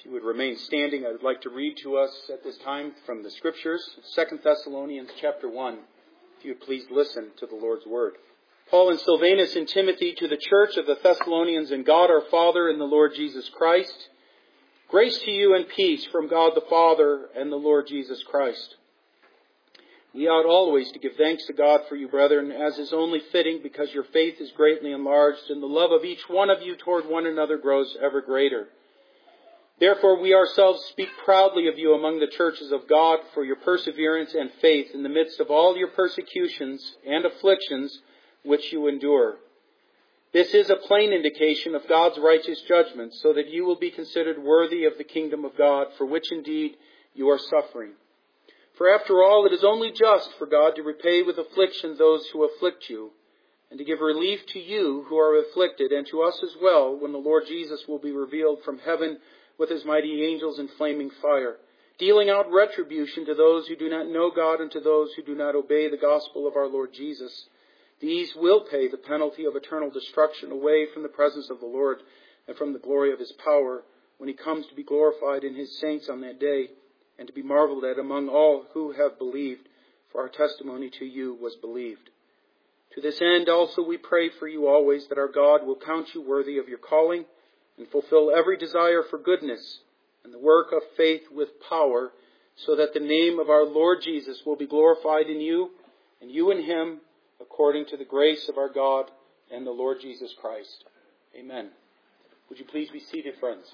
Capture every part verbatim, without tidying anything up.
If you would remain standing, I would like to read to us at this time from the Scriptures, Second Thessalonians chapter one. If you would please listen to the Lord's word. Paul and Silvanus and Timothy to the church of the Thessalonians in God our Father and the Lord Jesus Christ. Grace to you and peace from God the Father and the Lord Jesus Christ. We ought always to give thanks to God for you, brethren, as is only fitting, because your faith is greatly enlarged, and the love of each one of you toward one another grows ever greater. Therefore we ourselves speak proudly of you among the churches of God for your perseverance and faith in the midst of all your persecutions and afflictions which you endure. This is a plain indication of God's righteous judgment, so that you will be considered worthy of the kingdom of God, for which indeed you are suffering. For after all, it is only just for God to repay with affliction those who afflict you, and to give relief to you who are afflicted, and to us as well, when the Lord Jesus will be revealed from heaven with his mighty angels in flaming fire, dealing out retribution to those who do not know God and to those who do not obey the gospel of our Lord Jesus. These will pay the penalty of eternal destruction away from the presence of the Lord and from the glory of his power, when he comes to be glorified in his saints on that day, and to be marveled at among all who have believed, for our testimony to you was believed. To this end also we pray for you always, that our God will count you worthy of your calling, and fulfill every desire for goodness and the work of faith with power, so that the name of our Lord Jesus will be glorified in you, and you in him, according to the grace of our God and the Lord Jesus Christ. Amen. Would you please be seated, friends?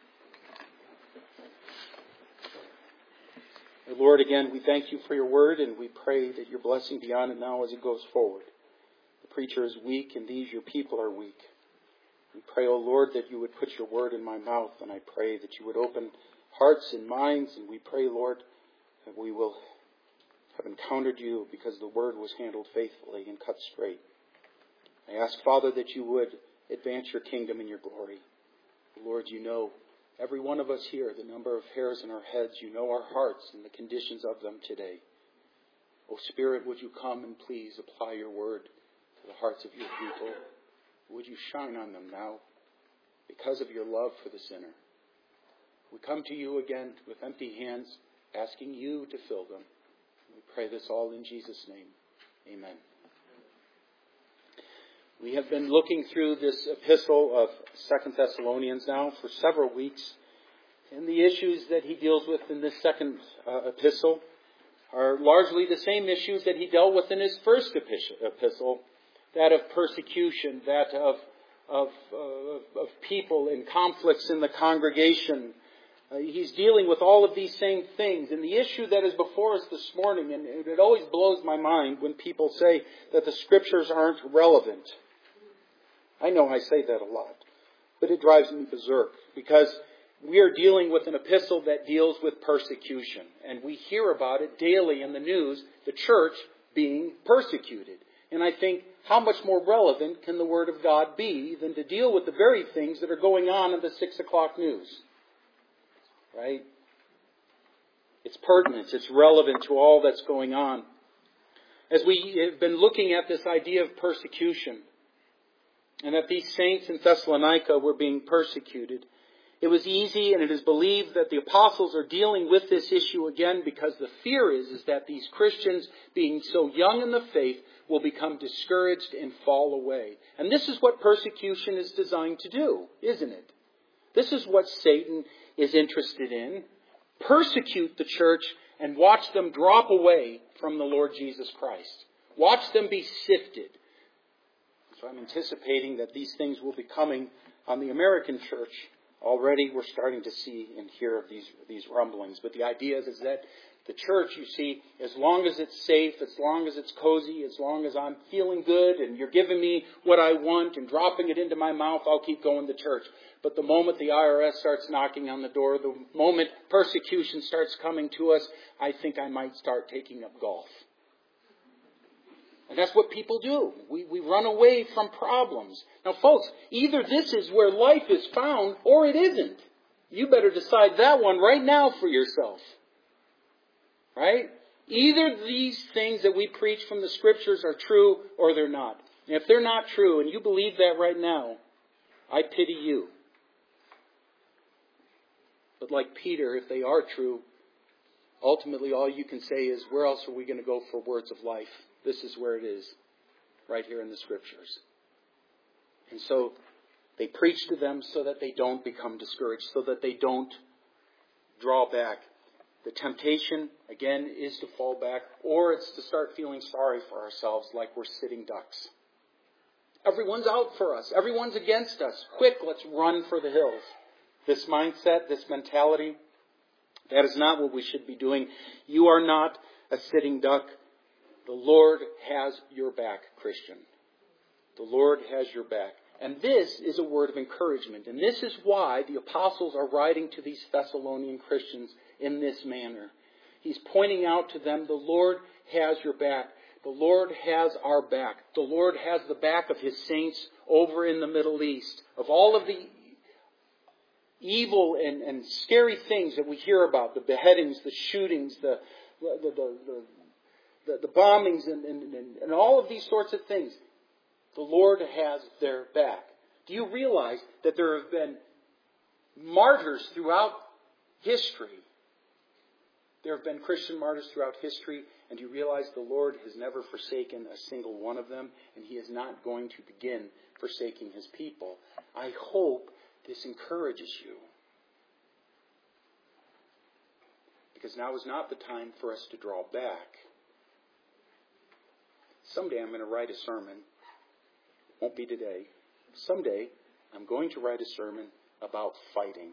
Lord, again, we thank you for your word, and we pray that your blessing be on it now as it goes forward. The preacher is weak, and these your people are weak. We pray, O Lord, that you would put your word in my mouth, and I pray that you would open hearts and minds, and we pray, Lord, that we will have encountered you because the word was handled faithfully and cut straight. I ask, Father, that you would advance your kingdom and your glory. Lord, you know every one of us here, the number of hairs in our heads. You know our hearts and the conditions of them today. O Spirit, would you come and please apply your word to the hearts of your people? Would you shine on them now because of your love for the sinner? We come to you again with empty hands, asking you to fill them. We pray this all in Jesus' name. Amen. We have been looking through this epistle of Second Thessalonians now for several weeks. And the issues that he deals with in this second uh, epistle are largely the same issues that he dealt with in his first epistle, that of persecution, that of, of, uh, of people and conflicts in the congregation. Uh, he's dealing with all of these same things. And the issue that is before us this morning, and it, it always blows my mind when people say that the Scriptures aren't relevant. I know I say that a lot, but it drives me berserk, because we are dealing with an epistle that deals with persecution. And we hear about it daily in the news, the church being persecuted. And I think, how much more relevant can the Word of God be than to deal with the very things that are going on in the six o'clock news? Right? It's pertinent. It's relevant to all that's going on. As we have been looking at this idea of persecution, and that these saints in Thessalonica were being persecuted, it was easy, and it is believed that the apostles are dealing with this issue again, because the fear is, is that these Christians, being so young in the faith, will become discouraged and fall away. And this is what persecution is designed to do, isn't it? This is what Satan is interested in. Persecute the church and watch them drop away from the Lord Jesus Christ. Watch them be sifted. So I'm anticipating that these things will be coming on the American church. Already we're starting to see and hear of these, these rumblings. But the idea is, is that the church, you see, as long as it's safe, as long as it's cozy, as long as I'm feeling good and you're giving me what I want and dropping it into my mouth, I'll keep going to church. But the moment the I R S starts knocking on the door, the moment persecution starts coming to us, I think I might start taking up golf. And that's what people do. We, we run away from problems. Now, folks, either this is where life is found or it isn't. You better decide that one right now for yourself. Right? Either these things that we preach from the Scriptures are true or they're not. And if they're not true and you believe that right now, I pity you. But like Peter, if they are true, ultimately all you can say is, where else are we going to go for words of life? This is where it is, right here in the Scriptures. And so they preach to them so that they don't become discouraged, so that they don't draw back. The temptation, again, is to fall back, or it's to start feeling sorry for ourselves like we're sitting ducks. Everyone's out for us. Everyone's against us. Quick, let's run for the hills. This mindset, this mentality, that is not what we should be doing. You are not a sitting duck. The Lord has your back, Christian. The Lord has your back. And this is a word of encouragement. And this is why the apostles are writing to these Thessalonian Christians in this manner. He's pointing out to them, the Lord has your back. The Lord has our back. The Lord has the back of His saints over in the Middle East. Of all of the evil and, and scary things that we hear about, the beheadings, the shootings, the the the, the, the, the bombings, and, and, and all of these sorts of things, the Lord has their back. Do you realize that there have been martyrs throughout history? There have been Christian martyrs throughout history, and do you realize the Lord has never forsaken a single one of them, and He is not going to begin forsaking His people? I hope this encourages you. Because now is not the time for us to draw back. Someday I'm going to write a sermon. Won't be today. Someday I'm going to write a sermon about fighting.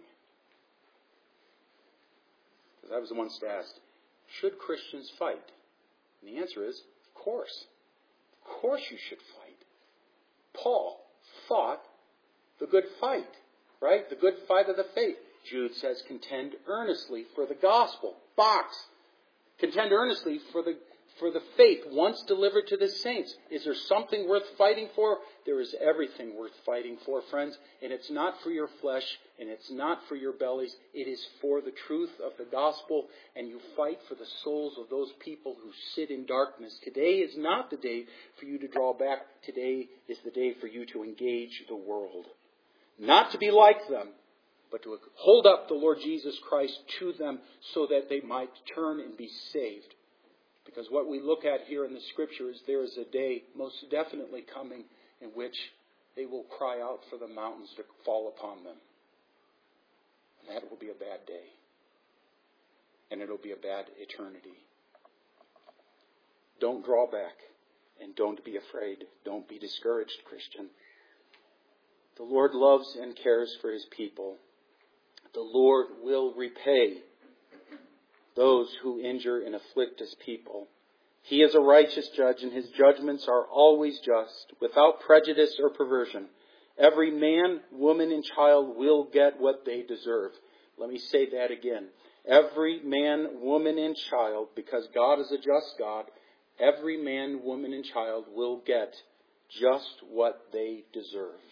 Because I was once asked, should Christians fight? And the answer is, of course. Of course you should fight. Paul fought the good fight, right? The good fight of the faith. Jude says, contend earnestly for the gospel. Fox, contend earnestly for the for the faith once delivered to the saints. Is there something worth fighting for? There is everything worth fighting for, friends. And it's not for your flesh, and it's not for your bellies. It is for the truth of the gospel, and you fight for the souls of those people who sit in darkness. Today is not the day for you to draw back. Today is the day for you to engage the world. Not to be like them, but to hold up the Lord Jesus Christ to them so that they might turn and be saved. Because what we look at here in the Scripture is there is a day most definitely coming in which they will cry out for the mountains to fall upon them. And that will be a bad day. And it'll be a bad eternity. Don't draw back. And don't be afraid. Don't be discouraged, Christian. The Lord loves and cares for His people. The Lord will repay those who injure and afflict His people. He is a righteous judge, and His judgments are always just, without prejudice or perversion. Every man, woman, and child will get what they deserve. Let me say that again. Every man, woman, and child, because God is a just God, every man, woman, and child will get just what they deserve.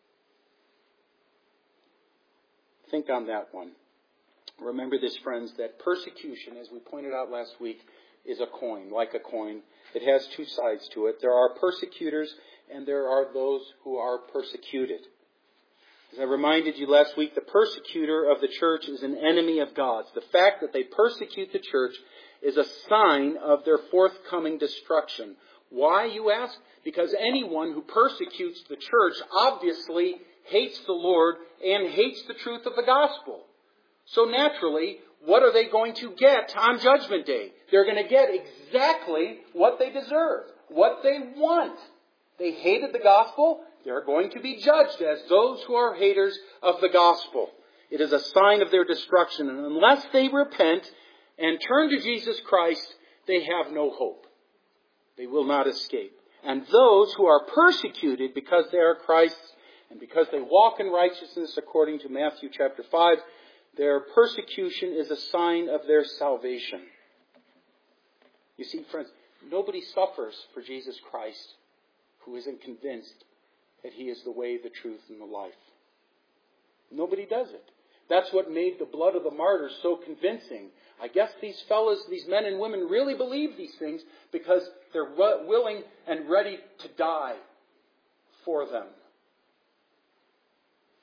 Think on that one. Remember this, friends, that persecution, as we pointed out last week, is a coin, like a coin. It has two sides to it. There are persecutors and there are those who are persecuted. As I reminded you last week, the persecutor of the church is an enemy of God's. The fact that they persecute the church is a sign of their forthcoming destruction. Why, you ask? Because anyone who persecutes the church obviously hates the Lord and hates the truth of the gospel. So naturally, what are they going to get on Judgment Day? They're going to get exactly what they deserve, what they want. They hated the gospel. They're going to be judged as those who are haters of the gospel. It is a sign of their destruction. And unless they repent and turn to Jesus Christ, they have no hope. They will not escape. And those who are persecuted because they are Christ's and because they walk in righteousness according to Matthew chapter five, their persecution is a sign of their salvation. You see, friends, nobody suffers for Jesus Christ who isn't convinced that He is the way, the truth, and the life. Nobody does it. That's what made the blood of the martyrs so convincing. I guess these fellas, these men and women really believe these things because they're willing and ready to die for them.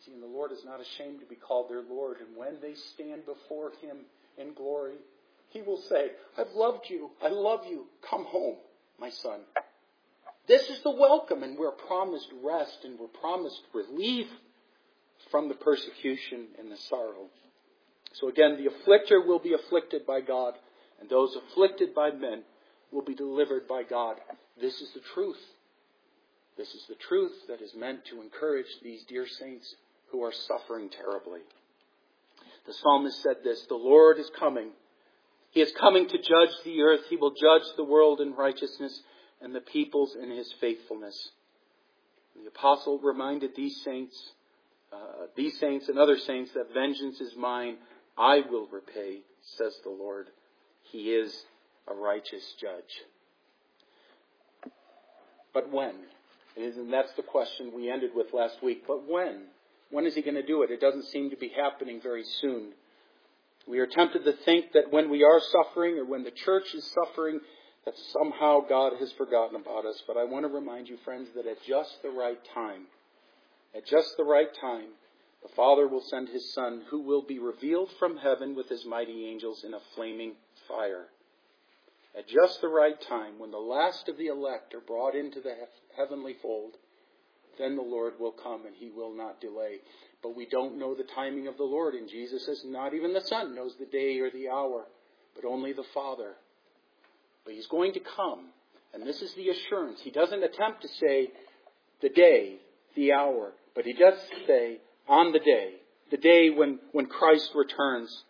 See, and the Lord is not ashamed to be called their Lord. And when they stand before Him in glory, He will say, I've loved you. I love you. Come home, my son. This is the welcome, and we're promised rest, and we're promised relief from the persecution and the sorrow. So again, the afflictor will be afflicted by God, and those afflicted by men will be delivered by God. This is the truth. This is the truth that is meant to encourage these dear saints who are suffering terribly. The psalmist said this, the Lord is coming. He is coming to judge the earth. He will judge the world in righteousness and the peoples in His faithfulness. The apostle reminded these saints, uh, these saints and other saints that vengeance is mine. I will repay, says the Lord. He is a righteous judge. But when? And that's the question we ended with last week. But when? When is He going to do it? It doesn't seem to be happening very soon. We are tempted to think that when we are suffering or when the church is suffering, that somehow God has forgotten about us. But I want to remind you, friends, that at just the right time, at just the right time, the Father will send His Son, who will be revealed from heaven with His mighty angels in a flaming fire. At just the right time, when the last of the elect are brought into the heavenly fold, then the Lord will come and He will not delay. But we don't know the timing of the Lord. And Jesus says, not even the Son knows the day or the hour, but only the Father. But He's going to come. And this is the assurance. He doesn't attempt to say the day, the hour, but He does say on the day, the day when, when Christ returns,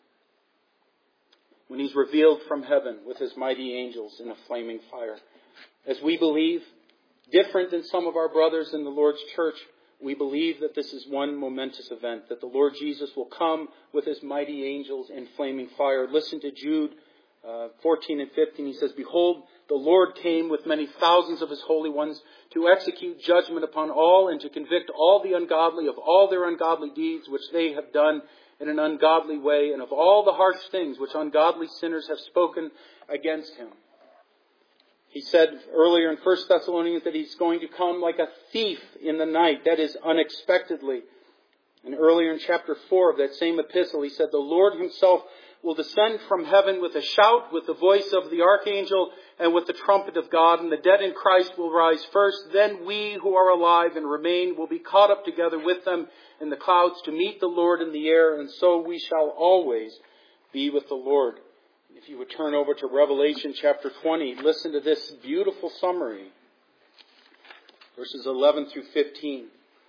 when He's revealed from heaven with His mighty angels in a flaming fire. As we believe, different than some of our brothers in the Lord's church, we believe that this is one momentous event, that the Lord Jesus will come with His mighty angels in flaming fire. Listen to Jude uh, fourteen and fifteen. He says, behold, the Lord came with many thousands of His holy ones to execute judgment upon all and to convict all the ungodly of all their ungodly deeds which they have done in an ungodly way, and of all the harsh things which ungodly sinners have spoken against Him. He said earlier in First Thessalonians that He's going to come like a thief in the night, that is, unexpectedly. And earlier in chapter four of that same epistle, he said, the Lord Himself will descend from heaven with a shout, with the voice of the archangel, and with the trumpet of God, and the dead in Christ will rise first. Then we who are alive and remain will be caught up together with them in the clouds to meet the Lord in the air, and so we shall always be with the Lord. If you would turn over to Revelation chapter twenty, listen to this beautiful summary. Verses eleven through fifteen.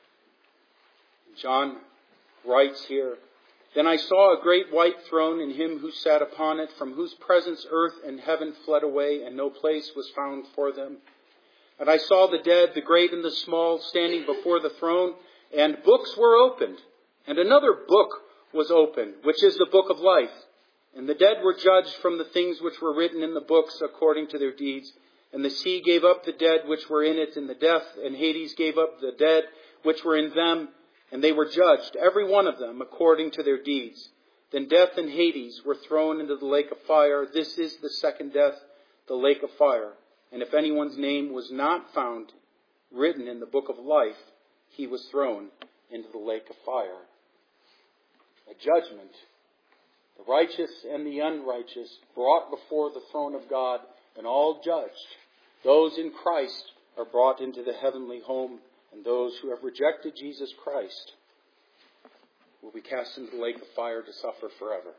John writes here, then I saw a great white throne and Him who sat upon it, from whose presence earth and heaven fled away, and no place was found for them. And I saw the dead, the great and the small, standing before the throne, and books were opened. And another book was opened, which is the book of life. And the dead were judged from the things which were written in the books according to their deeds. And the sea gave up the dead which were in it, and the death and Hades gave up the dead which were in them, and they were judged, every one of them, according to their deeds. Then death and Hades were thrown into the lake of fire. This is the second death, the lake of fire. And if anyone's name was not found written in the book of life, he was thrown into the lake of fire. A judgment. The righteous and the unrighteous brought before the throne of God and all judged. Those in Christ are brought into the heavenly home, and those who have rejected Jesus Christ will be cast into the lake of fire to suffer forever.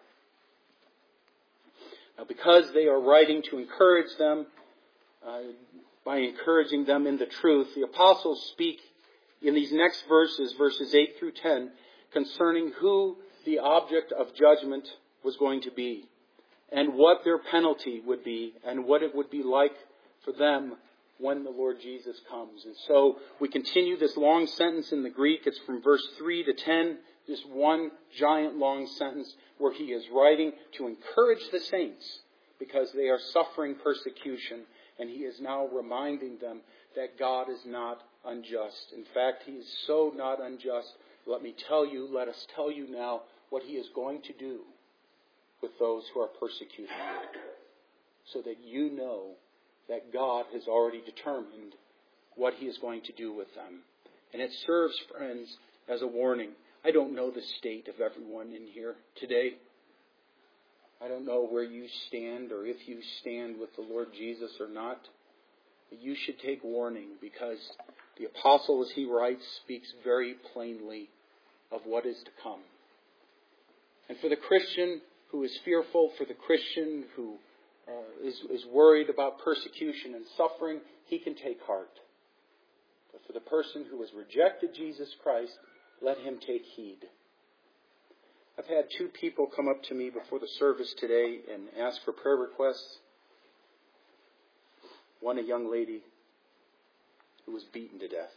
Now, because they are writing to encourage them, uh, by encouraging them in the truth, the apostles speak in these next verses, verses eight through ten, concerning who the object of judgment was going to be, and what their penalty would be, and what it would be like for them when the Lord Jesus comes. And so we continue this long sentence in the Greek. It's from verse three to ten, this one giant long sentence where he is writing to encourage the saints because they are suffering persecution, and he is now reminding them that God is not unjust. In fact, He is so not unjust. Let me tell you, let us tell you now what He is going to do with those who are persecuting you, so that you know that God has already determined what He is going to do with them. And it serves, friends, as a warning. I don't know the state of everyone in here today. I don't know where you stand or if you stand with the Lord Jesus or not. But you should take warning, because the apostle, as he writes, speaks very plainly of what is to come. And for the Christian who is fearful, for the Christian who uh, is, is worried about persecution and suffering, he can take heart. But for the person who has rejected Jesus Christ, let him take heed. I've had two people come up to me before the service today and ask for prayer requests. One, a young lady who was beaten to death.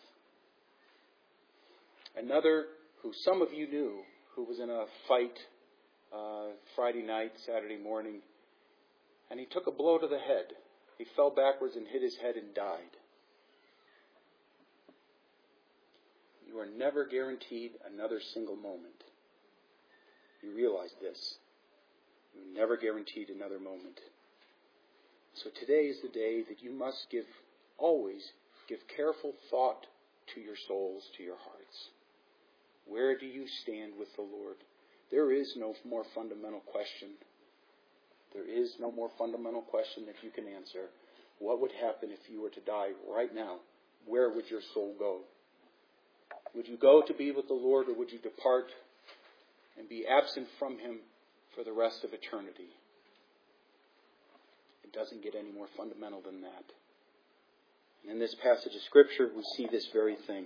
Another, who some of you knew, who was in a fight uh, Friday night, Saturday morning, and he took a blow to the head. He fell backwards and hit his head and died. You are never guaranteed another single moment. You realize this. You're never guaranteed another moment. So today is the day that you must give, always give careful thought to your souls, to your hearts. Where do you stand with the Lord? There is no more fundamental question. There is no more fundamental question that you can answer. What would happen if you were to die right now? Where would your soul go? Would you go to be with the Lord, or would you depart and be absent from Him for the rest of eternity? It doesn't get any more fundamental than that. And in this passage of Scripture, we see this very thing.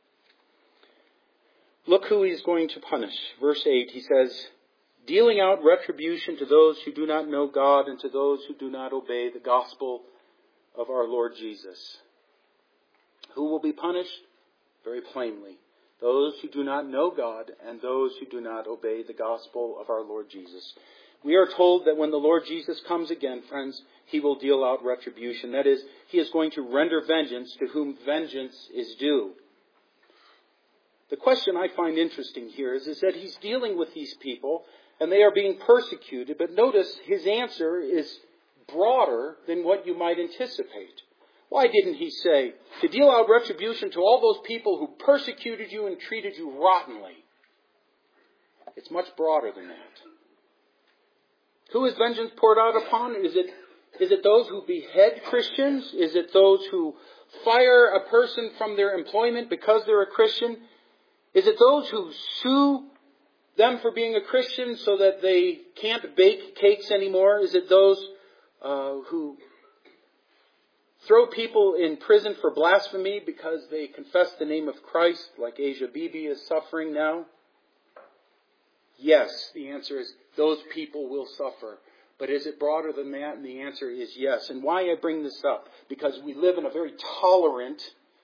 Look who He's going to punish. Verse eight, he says, dealing out retribution to those who do not know God and to those who do not obey the gospel of our Lord Jesus. Who will be punished? Very plainly, those who do not know God and those who do not obey the gospel of our Lord Jesus. We are told that when the Lord Jesus comes again, friends, He will deal out retribution. That is, He is going to render vengeance to whom vengeance is due. The question I find interesting here is, is that He's dealing with these people and they are being persecuted. But notice His answer is broader than what you might anticipate. Why didn't He say, to deal out retribution to all those people who persecuted you and treated you rottenly? It's much broader than that. Who is vengeance poured out upon? Is it, is it those who behead Christians? Is it those who fire a person from their employment because they're a Christian? Is it those who sue them for being a Christian so that they can't bake cakes anymore? Is it those uh, who throw people in prison for blasphemy because they confess the name of Christ, like Asia Bibi is suffering now? Yes, the answer is those people will suffer. But is it broader than that? And the answer is yes. And why I bring this up? Because we live in a very tolerant,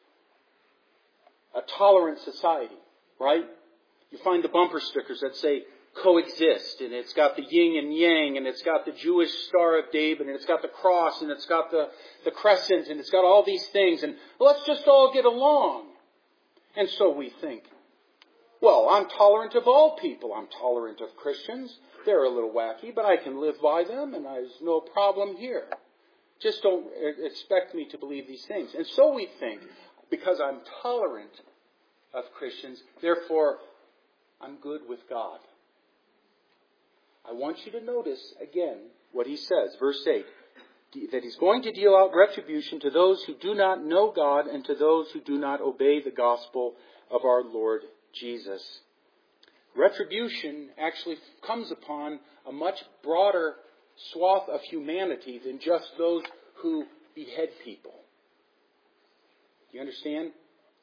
a tolerant society, right? You find the bumper stickers that say coexist, and it's got the yin and yang, and it's got the Jewish Star of David, and it's got the cross, and it's got the, the crescent, and it's got all these things, and let's just all get along. And so we think, well, I'm tolerant of all people. I'm tolerant of Christians. They're a little wacky, but I can live by them, and there's no problem here. Just don't expect me to believe these things. And so we think, because I'm tolerant of Christians, therefore I'm good with God. I want you to notice, again, what he says, verse eight, that he's going to deal out retribution to those who do not know God and to those who do not obey the gospel of our Lord Jesus. Retribution actually comes upon a much broader swath of humanity than just those who behead people. Do you understand?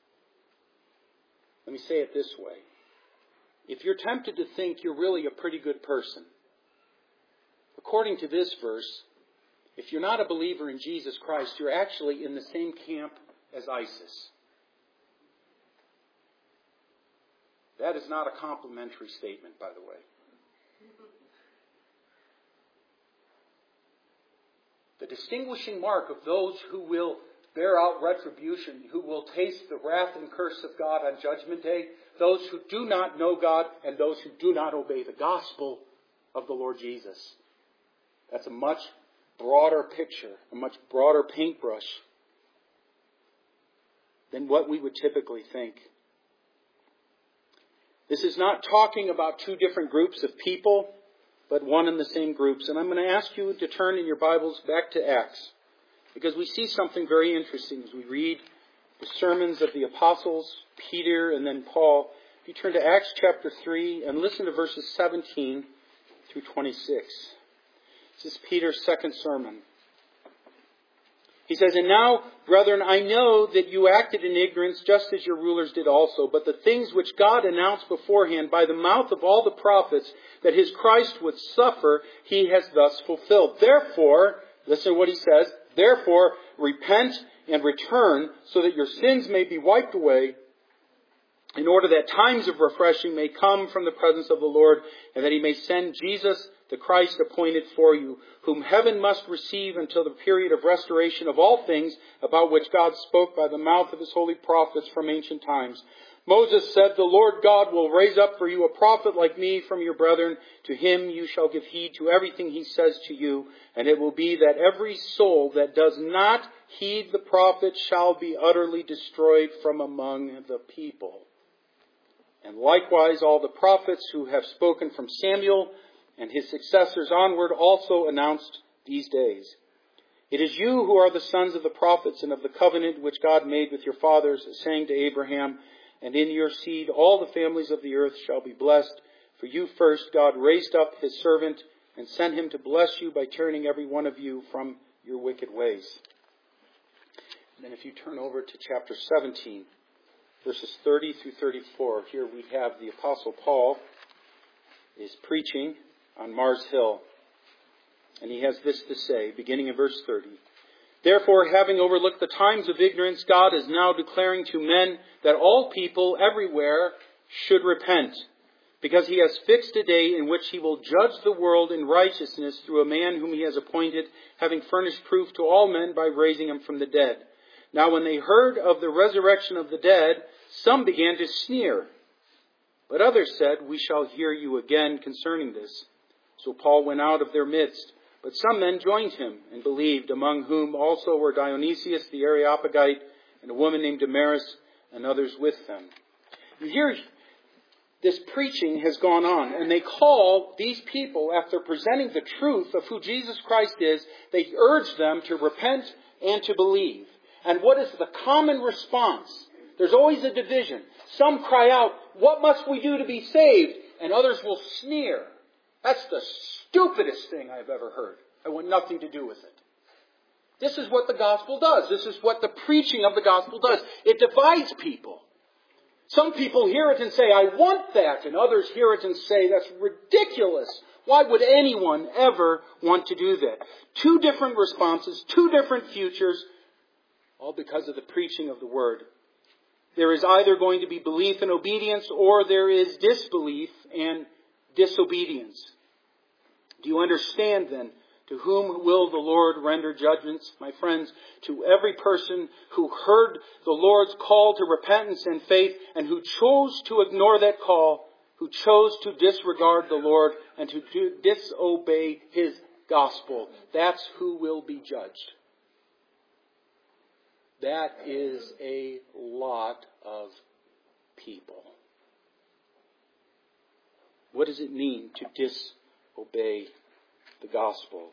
Let me say it this way. If you're tempted to think you're really a pretty good person, according to this verse, if you're not a believer in Jesus Christ, you're actually in the same camp as ISIS. That is not a complimentary statement, by the way. The distinguishing mark of those who will bear out retribution, who will taste the wrath and curse of God on Judgment Day, those who do not know God and those who do not obey the gospel of the Lord Jesus. That's a much broader picture, a much broader paintbrush than what we would typically think. This is not talking about two different groups of people, but one and the same groups. And I'm going to ask you to turn in your Bibles back to Acts, because we see something very interesting as we read the sermons of the apostles, Peter and then Paul. If you turn to Acts chapter three and listen to verses seventeen through twenty-six. This is Peter's second sermon. He says, "And now, brethren, I know that you acted in ignorance just as your rulers did also. But the things which God announced beforehand by the mouth of all the prophets that his Christ would suffer, he has thus fulfilled. Therefore," listen to what he says, "therefore repent and return so that your sins may be wiped away, in order that times of refreshing may come from the presence of the Lord, and that he may send Jesus the Christ appointed for you, whom heaven must receive until the period of restoration of all things, about which God spoke by the mouth of his holy prophets from ancient times. Moses said, the Lord God will raise up for you a prophet like me from your brethren. To him you shall give heed to everything he says to you. And it will be that every soul that does not heed the prophet shall be utterly destroyed from among the people. And likewise all the prophets who have spoken from Samuel and his successors onward also announced these days. It is you who are the sons of the prophets and of the covenant which God made with your fathers, saying to Abraham, and in your seed all the families of the earth shall be blessed. For you first God raised up his servant and sent him to bless you by turning every one of you from your wicked ways." And then if you turn over to chapter seventeen, verses thirty through thirty-four, here we have the Apostle Paul is preaching on Mars Hill. And he has this to say, beginning in verse thirty. "Therefore, having overlooked the times of ignorance, God is now declaring to men that all people everywhere should repent, because he has fixed a day in which he will judge the world in righteousness through a man whom he has appointed, having furnished proof to all men by raising him from the dead. Now when they heard of the resurrection of the dead, some began to sneer. But others said, we shall hear you again concerning this. So Paul went out of their midst. But some men joined him and believed, among whom also were Dionysius the Areopagite and a woman named Damaris and others with them." You hear this preaching has gone on, and they call these people, after presenting the truth of who Jesus Christ is, they urge them to repent and to believe. And what is the common response? There's always a division. Some cry out, what must we do to be saved? And others will sneer. That's the stupidest thing I've ever heard. I want nothing to do with it. This is what the gospel does. This is what the preaching of the gospel does. It divides people. Some people hear it and say, I want that. And others hear it and say, that's ridiculous. Why would anyone ever want to do that? Two different responses, two different futures, all because of the preaching of the word. There is either going to be belief and obedience, or there is disbelief and disobedience. Do you understand then? To whom will the Lord render judgments? My friends, to every person who heard the Lord's call to repentance and faith, and who chose to ignore that call, who chose to disregard the Lord and to do, disobey his gospel. That's who will be judged. That is a lot of people. What does it mean to disobey the gospel?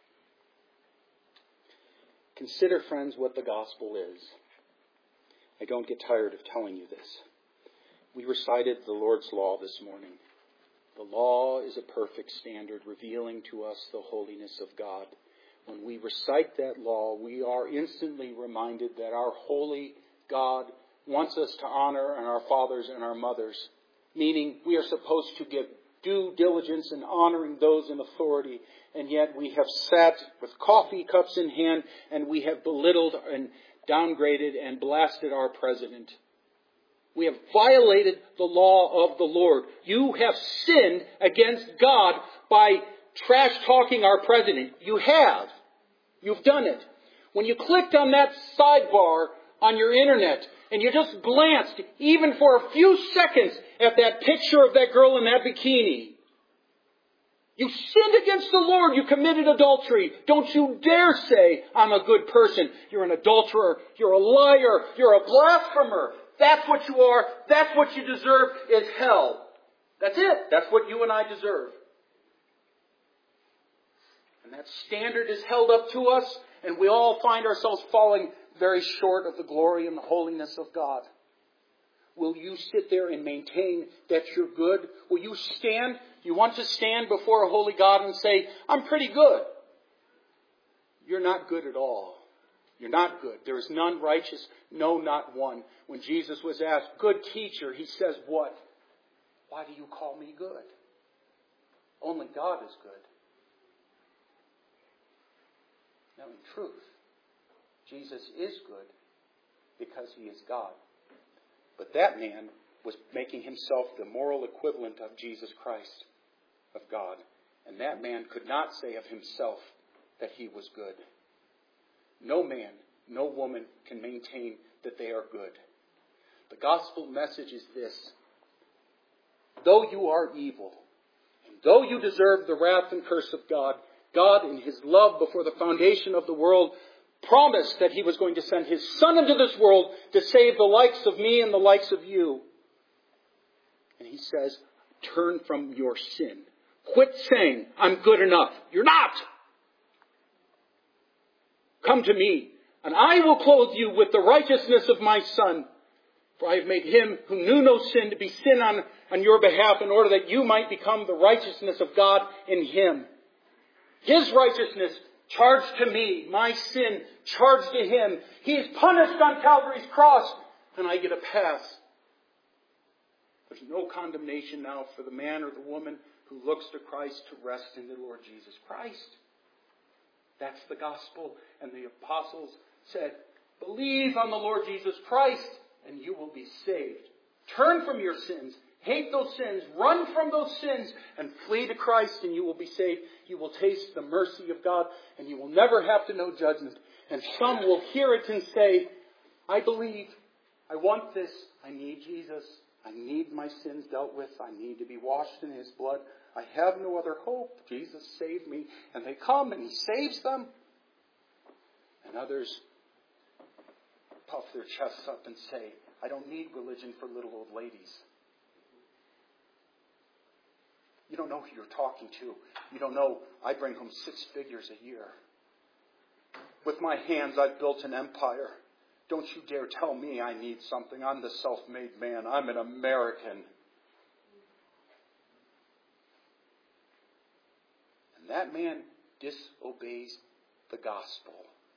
Consider, friends, what the gospel is. I don't get tired of telling you this. We recited the Lord's law this morning. The law is a perfect standard revealing to us the holiness of God. When we recite that law, we are instantly reminded that our holy God wants us to honor our fathers and our mothers. Meaning we are supposed to give due diligence in honoring those in authority. And yet we have sat with coffee cups in hand and we have belittled and downgraded and blasted our president. We have violated the law of the Lord. You have sinned against God by trash talking our president. You have. You've done it. When you clicked on that sidebar on your internet and you just glanced, even for a few seconds, at that picture of that girl in that bikini, you sinned against the Lord. You committed adultery. Don't you dare say, I'm a good person. You're an adulterer. You're a liar. You're a blasphemer. That's what you are. That's what you deserve is hell. That's it. That's what you and I deserve. And that standard is held up to us, and we all find ourselves falling very short of the glory and the holiness of God. Will you sit there and maintain that you're good? Will you stand? You want to stand before a holy God and say, I'm pretty good. You're not good at all. You're not good. There is none righteous, no, not one. When Jesus was asked, good teacher, he says what? Why do you call me good? Only God is good. Now in truth, Jesus is good because he is God. But that man was making himself the moral equivalent of Jesus Christ, of God. And that man could not say of himself that he was good. No man, no woman can maintain that they are good. The gospel message is this. Though you are evil, and though you deserve the wrath and curse of God, God in his love before the foundation of the world promised that he was going to send his Son into this world to save the likes of me and the likes of you. And he says, turn from your sin. Quit saying, I'm good enough. You're not. Come to me, and I will clothe you with the righteousness of my Son. For I have made him who knew no sin to be sin on, on your behalf, in order that you might become the righteousness of God in him. His righteousness charged to me, my sin charged to him. He is punished on Calvary's cross, and I get a pass. There's no condemnation now for the man or the woman who looks to Christ to rest in the Lord Jesus Christ. That's the gospel. And the apostles said, believe on the Lord Jesus Christ and you will be saved. Turn from your sins. Hate those sins. Run from those sins and flee to Christ and you will be saved. You will taste the mercy of God and you will never have to know judgment. And some will hear it and say, I believe. I want this. I need Jesus. I need my sins dealt with. I need to be washed in his blood. I have no other hope. Jesus saved me. And they come and he saves them. And others puff their chests up and say, I don't need religion for little old ladies. You don't know who you're talking to. You don't know I bring home six figures a year. With my hands I've built an empire. Don't you dare tell me I need something. I'm the self-made man. I'm an American. And that man disobeys the gospel.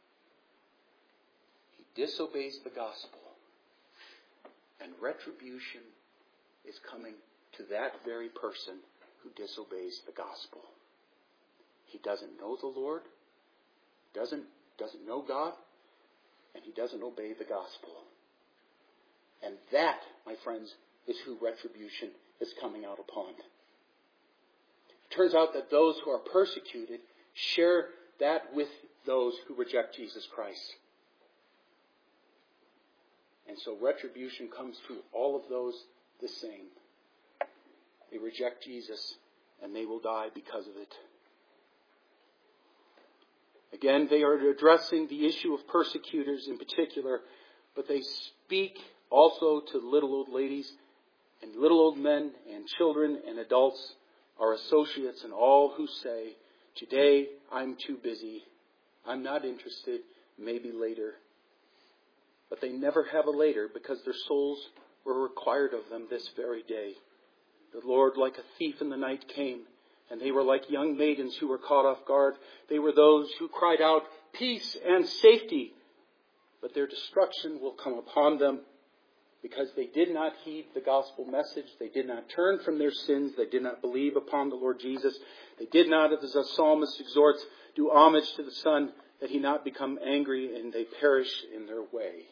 He disobeys the gospel. And retribution is coming to that very person who disobeys the gospel. He doesn't know the Lord, doesn't, doesn't know God, and he doesn't obey the gospel. And that, my friends, is who retribution is coming out upon. It turns out that those who are persecuted share that with those who reject Jesus Christ. And so retribution comes to all of those the same. They reject Jesus and they will die because of it. Again, they are addressing the issue of persecutors in particular, but they speak also to little old ladies and little old men and children and adults are associates and all who say, today I'm too busy, I'm not interested, maybe later. But they never have a later because their souls were required of them this very day. The Lord, like a thief in the night, came. And they were like young maidens who were caught off guard. They were those who cried out, peace and safety. But their destruction will come upon them because they did not heed the gospel message. They did not turn from their sins. They did not believe upon the Lord Jesus. They did not, as the psalmist exhorts, do homage to the Son, that he not become angry, and they perish in their way.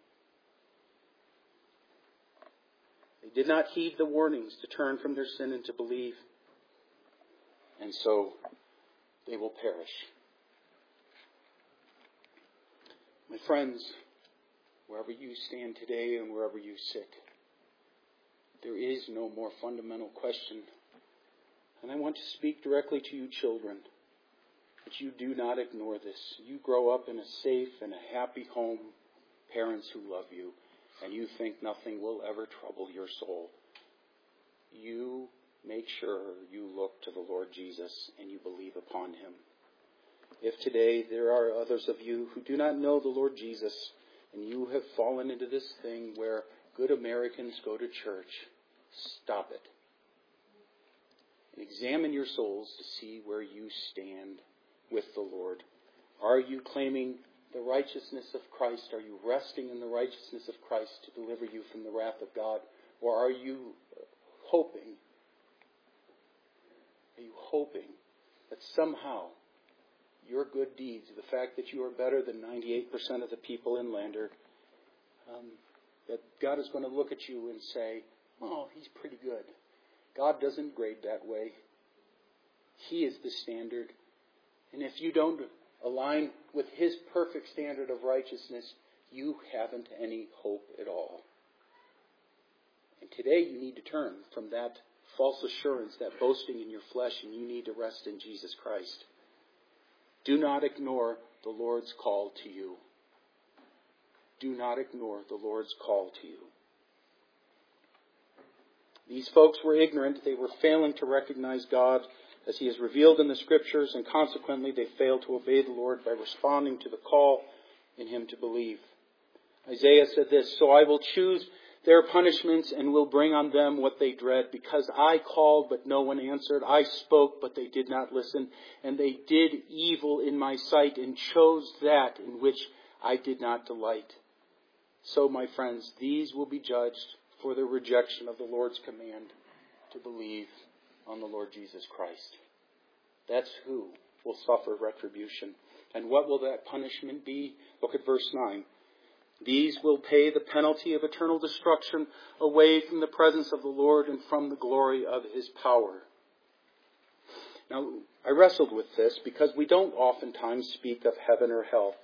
They did not heed the warnings to turn from their sin and to believe. And so they will perish. My friends, wherever you stand today and wherever you sit, there is no more fundamental question. And I want to speak directly to you children, that you do not ignore this. You grow up in a safe and a happy home, parents who love you. and you think nothing will ever trouble your soul, you make sure you look to the Lord Jesus and you believe upon him. If today there are others of you who do not know the Lord Jesus, and you have fallen into this thing where good Americans go to church, stop it. Examine your souls to see where you stand with the Lord. Are you claiming the righteousness of Christ? Are you resting in the righteousness of Christ to deliver you from the wrath of God? Or are you hoping, are you hoping that somehow your good deeds, the fact that you are better than ninety-eight percent of the people in Lander, um, that God is going to look at you and say, oh, he's pretty good. God doesn't grade that way. He is the standard. And if you don't align with his perfect standard of righteousness, you haven't any hope at all. And today you need to turn from that false assurance, that boasting in your flesh, and you need to rest in Jesus Christ. Do not ignore the Lord's call to you. Do not ignore the Lord's call to you. These folks were ignorant. They were failing to recognize God as he is revealed in the Scriptures, and consequently they failed to obey the Lord by responding to the call in him to believe. Isaiah said this, "So I will choose their punishments and will bring on them what they dread, because I called but no one answered. I spoke but they did not listen, and they did evil in my sight and chose that in which I did not delight." So, my friends, these will be judged for their rejection of the Lord's command to believe on the Lord Jesus Christ. That's who will suffer retribution. And what will that punishment be? Look at verse nine. "These will pay the penalty of eternal destruction away from the presence of the Lord and from the glory of his power." Now, I wrestled with this because we don't oftentimes speak of heaven or hell.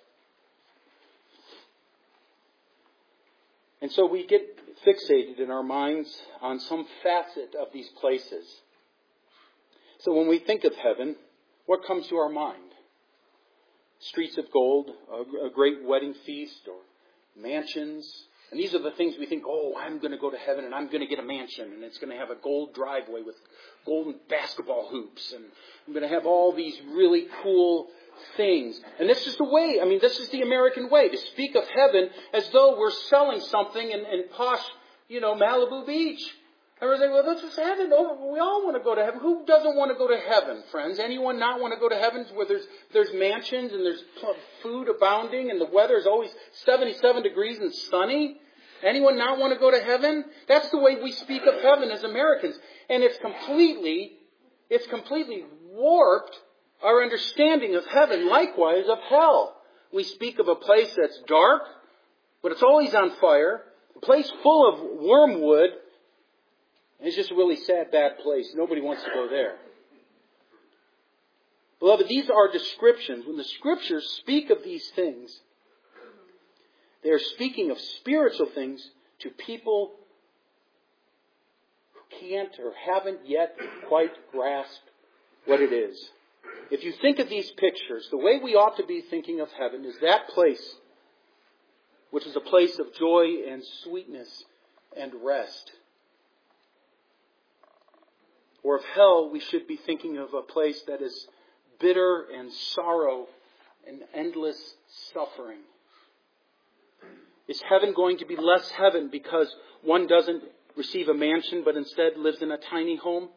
And so we get fixated in our minds on some facet of these places. So when we think of heaven, what comes to our mind? Streets of gold, a, a great wedding feast, or mansions. And these are the things we think, oh, I'm going to go to heaven and I'm going to get a mansion, and it's going to have a gold driveway with golden basketball hoops, and I'm going to have all these really cool things. And this is the way, I mean, this is the American way, to speak of heaven as though we're selling something in, in posh, you know, Malibu Beach. And we're saying, well, this is heaven. Oh, we all want to go to heaven. Who doesn't want to go to heaven, friends? Anyone not want to go to heaven where there's there's mansions and there's food abounding and the weather is always seventy-seven degrees and sunny? Anyone not want to go to heaven? That's the way we speak of heaven as Americans. And it's completely, it's completely warped our understanding of heaven, likewise of hell. We speak of a place that's dark, but it's always on fire. A place full of wormwood. It's just a really sad, bad place. Nobody wants to go there. Beloved, these are descriptions. When the Scriptures speak of these things, they are speaking of spiritual things to people who can't or haven't yet quite grasped what it is. If you think of these pictures, the way we ought to be thinking of heaven is that place, which is a place of joy and sweetness and rest. Or of hell, we should be thinking of a place that is bitter and sorrow and endless suffering. Is heaven going to be less heaven because one doesn't receive a mansion but instead lives in a tiny home?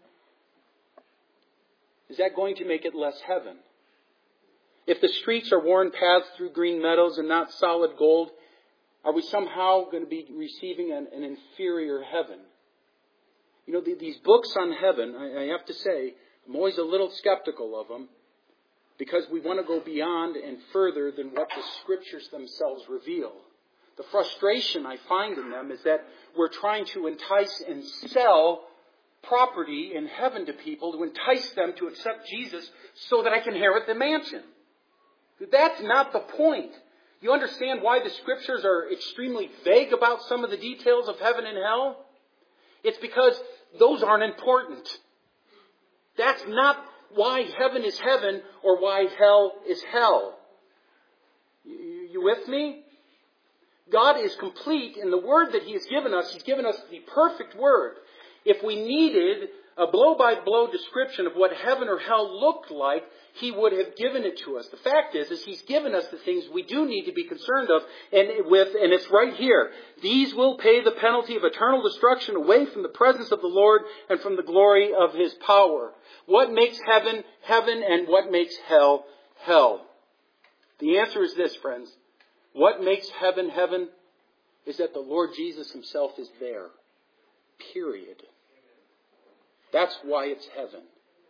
Is that going to make it less heaven? If the streets are worn paths through green meadows and not solid gold, are we somehow going to be receiving an, an inferior heaven? You know, the, these books on heaven, I, I have to say, I'm always a little skeptical of them because we want to go beyond and further than what the Scriptures themselves reveal. The frustration I find in them is that we're trying to entice and sell property in heaven to people to entice them to accept Jesus so that I can inherit the mansion. That's not the point. You understand why the Scriptures are extremely vague about some of the details of heaven and hell? It's because those aren't important. That's not why heaven is heaven or why hell is hell. You, you with me? God is complete in the Word that He has given us. He's given us the perfect Word. If we needed a blow-by-blow description of what heaven or hell looked like, He would have given it to us. The fact is, is He's given us the things we do need to be concerned of and with, and it's right here. These will pay the penalty of eternal destruction away from the presence of the Lord and from the glory of His power. What makes heaven, heaven, and what makes hell, hell? The answer is this, friends. What makes heaven, heaven, is that the Lord Jesus Himself is there. Period. That's why it's heaven.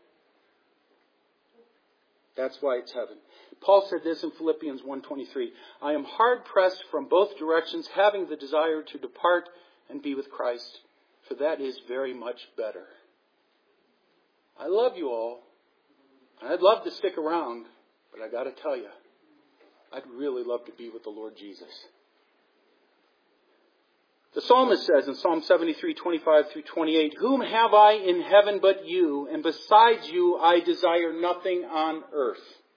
That's why it's heaven. Paul said this in Philippians one twenty-three. I am hard pressed from both directions, having the desire to depart and be with Christ, for that is very much better. I love you all. And I'd love to stick around, but I got to tell you, I'd really love to be with the Lord Jesus. The psalmist says in Psalm seventy-three, twenty-five through twenty-eight, whom have I in heaven but you, and besides you I desire nothing on earth.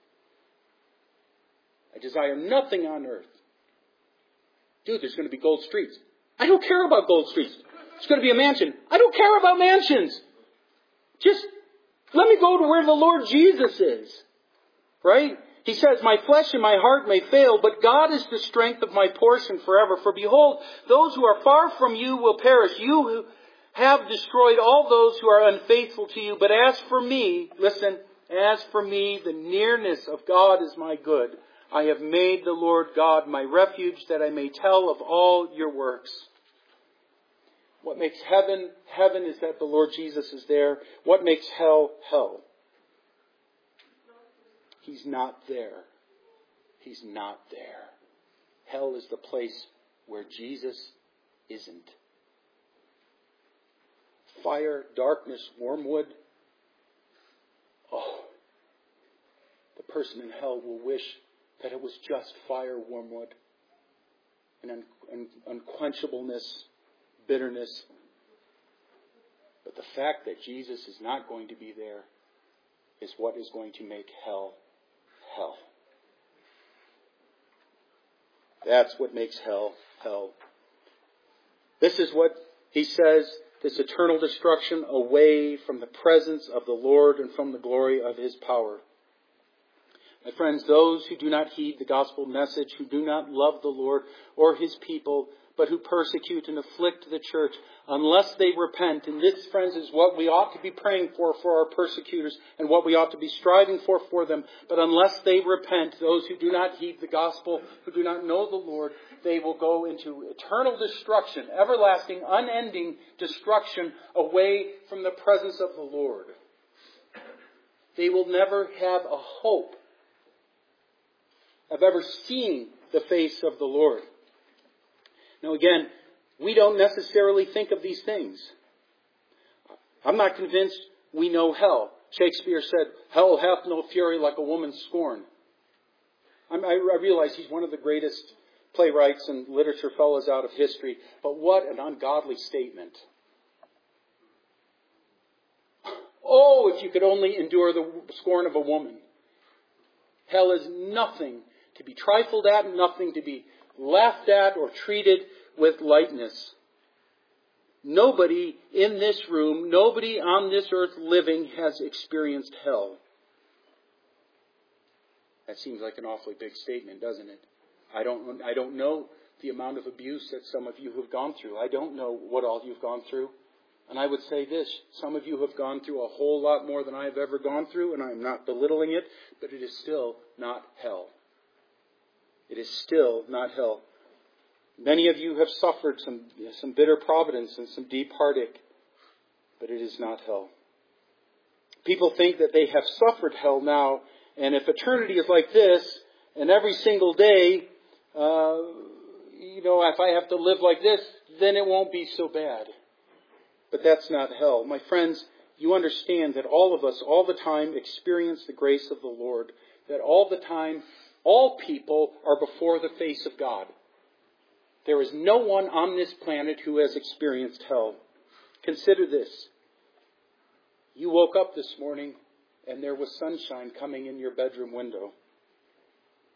I desire nothing on earth. Dude, there's going to be gold streets. I don't care about gold streets. It's going to be a mansion. I don't care about mansions. Just let me go to where the Lord Jesus is. Right? He says, my flesh and my heart may fail, but God is the strength of my portion forever. For behold, those who are far from you will perish. You who have destroyed all those who are unfaithful to you. But as for me, listen, as for me, the nearness of God is my good. I have made the Lord God my refuge, that I may tell of all your works. What makes heaven, heaven is that the Lord Jesus is there. What makes hell, hell? He's not there. He's not there. Hell is the place where Jesus isn't. Fire, darkness, wormwood. Oh, the person in hell will wish that it was just fire, wormwood, and un- un- unquenchableness, bitterness. But the fact that Jesus is not going to be there is what is going to make hell hell. That's what makes hell hell. This is what he says, this eternal destruction away from the presence of the Lord and from the glory of His power. My friends, those who do not heed the gospel message, who do not love the Lord or His people, but who persecute and afflict the church, unless they repent. And this, friends, is what we ought to be praying for for our persecutors and what we ought to be striving for for them. But unless they repent, those who do not heed the gospel, who do not know the Lord, they will go into eternal destruction, everlasting, unending destruction away from the presence of the Lord. They will never have a hope of ever seeing the face of the Lord. Now again, we don't necessarily think of these things. I'm not convinced we know hell. Shakespeare said, hell hath no fury like a woman's scorn. I, I realize he's one of the greatest playwrights and literature fellows out of history, but what an ungodly statement. Oh, if you could only endure the scorn of a woman. Hell is nothing to be trifled at, nothing to be laughed at or treated with lightness. Nobody in this room, nobody on this earth living has experienced hell. That seems like an awfully big statement, doesn't it? I don't, I don't know the amount of abuse that some of you have gone through. I don't know what all you've gone through. And I would say this, some of you have gone through a whole lot more than I have ever gone through, and I'm not belittling it, but it is still not hell. It is still not hell. Many of you have suffered some, some bitter providence and some deep heartache, but it is not hell. People think that they have suffered hell now, and if eternity is like this, and every single day, uh, you know, if I have to live like this, then it won't be so bad. But that's not hell. My friends, you understand that all of us, all the time, experience the grace of the Lord. That all the time, all people are before the face of God. There is no one on this planet who has experienced hell. Consider this. You woke up this morning and there was sunshine coming in your bedroom window.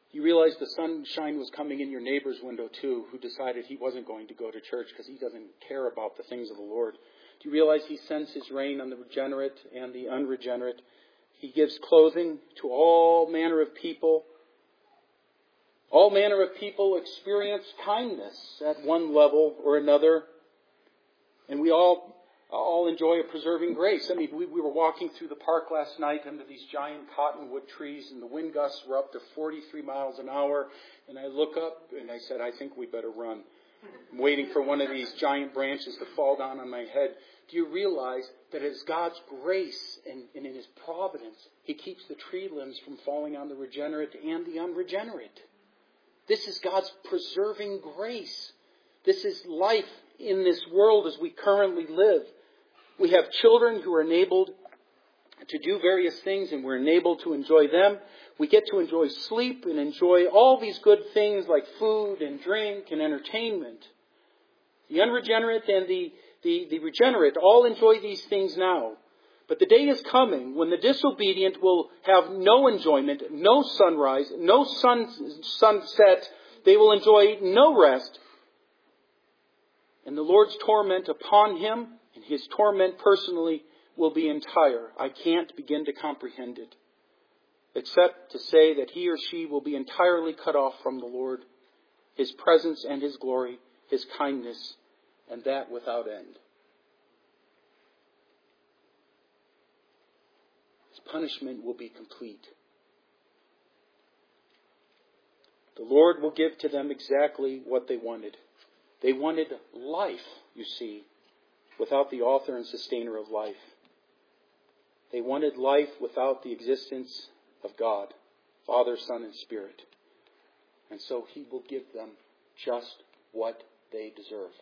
You realize the sunshine was coming in your neighbor's window too, who decided he wasn't going to go to church because he doesn't care about the things of the Lord. Do you realize he sends his rain on the regenerate and the unregenerate? He gives clothing to all manner of people. All manner of people experience kindness at one level or another. And we all all enjoy a preserving grace. I mean, we, we were walking through the park last night under these giant cottonwood trees, and the wind gusts were up to forty-three miles an hour. And I look up and I said, I think we better run. I'm waiting for one of these giant branches to fall down on my head. Do you realize that it's God's grace and, and in His providence, He keeps the tree limbs from falling on the regenerate and the unregenerate? This is God's preserving grace. This is life in this world as we currently live. We have children who are enabled to do various things, and we're enabled to enjoy them. We get to enjoy sleep and enjoy all these good things like food and drink and entertainment. The unregenerate and the, the, the regenerate all enjoy these things now. But the day is coming when the disobedient will have no enjoyment, no sunrise, no sun, sunset. They will enjoy no rest. And the Lord's torment upon him, and His torment personally, will be entire. I can't begin to comprehend it, except to say that he or she will be entirely cut off from the Lord, His presence and His glory, His kindness, and that without end. His punishment will be complete. The Lord will give to them exactly what they wanted. They wanted life, you see, without the author and sustainer of life. They wanted life without the existence of God, Father, Son, and Spirit. And so He will give them just what they deserve.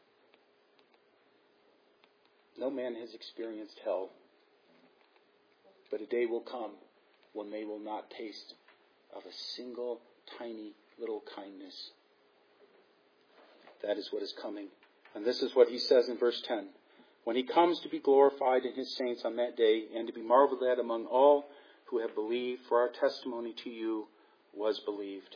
No man has experienced hell, but a day will come when they will not taste of a single tiny little kindness. That is what is coming. And this is what He says in verse ten. When He comes to be glorified in His saints on that day, and to be marveled at among all who have believed, for our testimony to you was believed.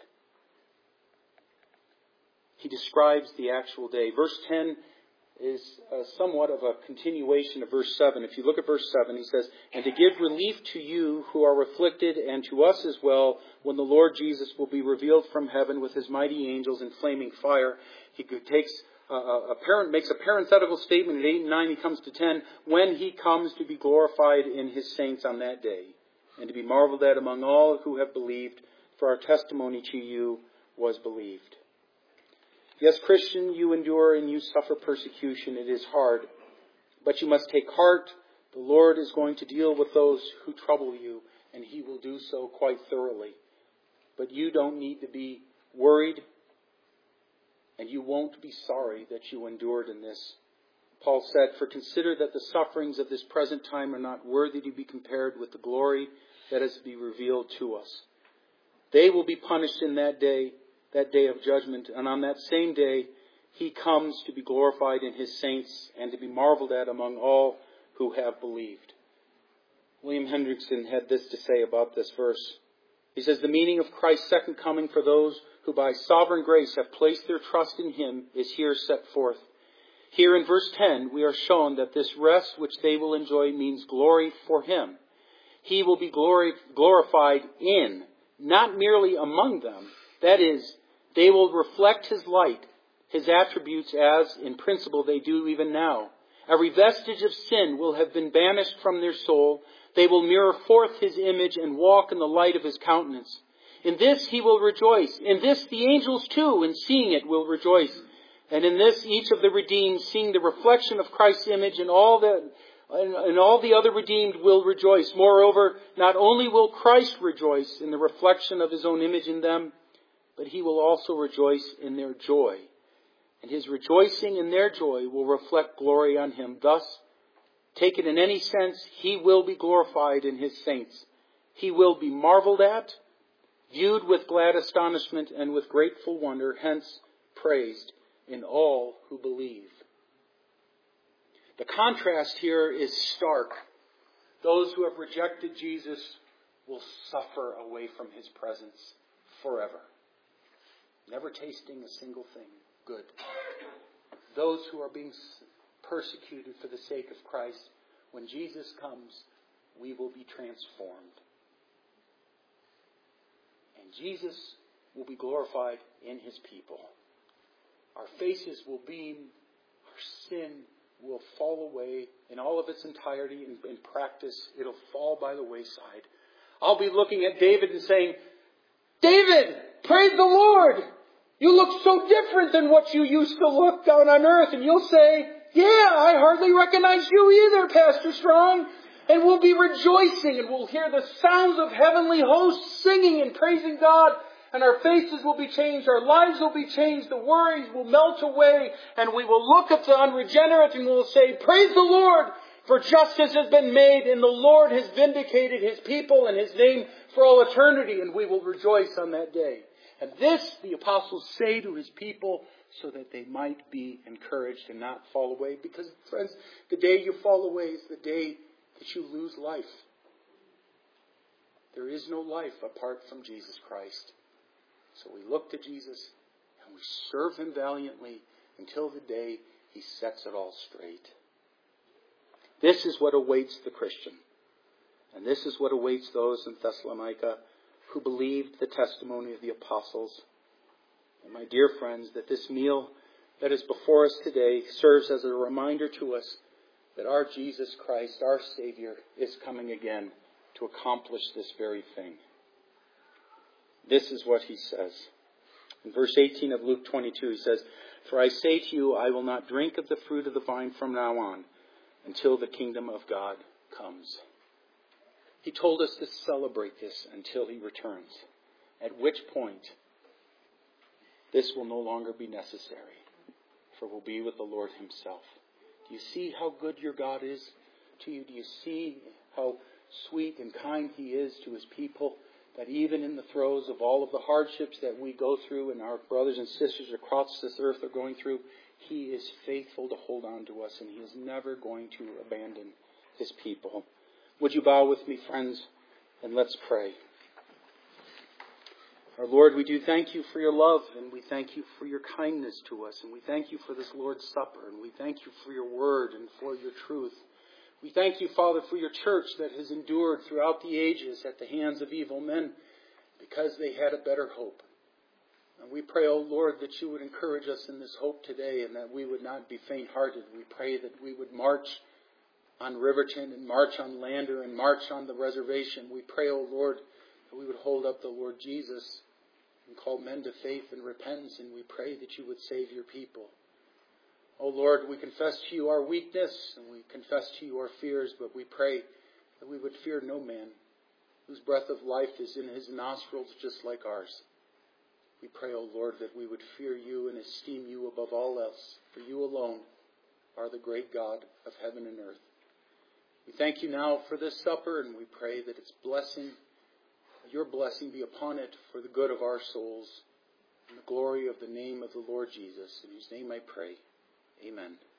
He describes the actual day. Verse ten is uh, somewhat of a continuation of verse seven. If you look at verse seven, he says, and to give relief to you who are afflicted, and to us as well, when the Lord Jesus will be revealed from heaven with His mighty angels in flaming fire. He takes uh, a parent, makes a parenthetical statement at eight and nine. He comes to ten, when He comes to be glorified in His saints on that day, and to be marveled at among all who have believed, for our testimony to you was believed. Yes, Christian, you endure and you suffer persecution. It is hard. But you must take heart. The Lord is going to deal with those who trouble you, and He will do so quite thoroughly. But you don't need to be worried, and you won't be sorry that you endured in this. Paul said, for consider that the sufferings of this present time are not worthy to be compared with the glory that is to be revealed to us. They will be punished in that day, that day of judgment, and on that same day He comes to be glorified in His saints and to be marveled at among all who have believed. William Hendrickson had this to say about this verse. He says, the meaning of Christ's second coming for those who by sovereign grace have placed their trust in Him is here set forth. Here in verse ten we are shown that this rest which they will enjoy means glory for Him. He will be glory, glorified in, not merely among them. That is, they will reflect His light, His attributes, as in principle they do even now. Every vestige of sin will have been banished from their soul. They will mirror forth His image and walk in the light of His countenance. In this He will rejoice. In this the angels too, in seeing it, will rejoice. And in this each of the redeemed, seeing the reflection of Christ's image, and all the and all the other redeemed will rejoice. Moreover, not only will Christ rejoice in the reflection of His own image in them, but He will also rejoice in their joy. And His rejoicing in their joy will reflect glory on Him. Thus, taken in any sense, He will be glorified in His saints. He will be marveled at, viewed with glad astonishment and with grateful wonder, hence praised in all who believe. The contrast here is stark. Those who have rejected Jesus will suffer away from His presence, forever, never tasting a single thing good. Those who are being persecuted for the sake of Christ, when Jesus comes, we will be transformed. And Jesus will be glorified in His people. Our faces will beam, our sin will fall away in all of its entirety. In, in practice, it'll fall by the wayside. I'll be looking at David and saying, David, praise the Lord! You look so different than what you used to look down on earth. And you'll say, yeah, I hardly recognize you either, Pastor Strong. And we'll be rejoicing and we'll hear the sounds of heavenly hosts singing and praising God. And our faces will be changed. Our lives will be changed. The worries will melt away. And we will look at the unregenerate and we'll say, praise the Lord, for justice has been made and the Lord has vindicated His people and His name for all eternity. And we will rejoice on that day. And this the apostles say to His people so that they might be encouraged and not fall away. Because, friends, the day you fall away is the day that you lose life. There is no life apart from Jesus Christ. So we look to Jesus and we serve Him valiantly until the day He sets it all straight. This is what awaits the Christian. And this is what awaits those in Thessalonica who believed the testimony of the apostles. And my dear friends, that this meal that is before us today serves as a reminder to us that our Jesus Christ, our Savior, is coming again to accomplish this very thing. This is what He says. In verse eighteen of Luke twenty-two, He says, for I say to you, I will not drink of the fruit of the vine from now on until the kingdom of God comes. He told us to celebrate this until He returns, at which point this will no longer be necessary, for we'll be with the Lord Himself. Do you see how good your God is to you? Do you see how sweet and kind He is to His people? That even in the throes of all of the hardships that we go through and our brothers and sisters across this earth are going through, He is faithful to hold on to us and He is never going to abandon His people. Would you bow with me, friends, and let's pray. Our Lord, we do thank You for Your love, and we thank You for Your kindness to us, and we thank You for this Lord's Supper, and we thank You for Your word and for Your truth. We thank You, Father, for Your church that has endured throughout the ages at the hands of evil men because they had a better hope. And we pray, O Lord, that You would encourage us in this hope today and that we would not be faint-hearted. We pray that we would march on Riverton and march on Lander and march on the reservation. We pray, O Lord, that we would hold up the Lord Jesus and call men to faith and repentance, and we pray that You would save Your people. O Lord, we confess to You our weakness and we confess to You our fears, but we pray that we would fear no man whose breath of life is in his nostrils just like ours. We pray, O Lord, that we would fear You and esteem You above all else, for You alone are the great God of heaven and earth. We thank You now for this supper, and we pray that its blessing, Your blessing be upon it for the good of our souls and the glory of the name of the Lord Jesus, in whose name I pray. Amen.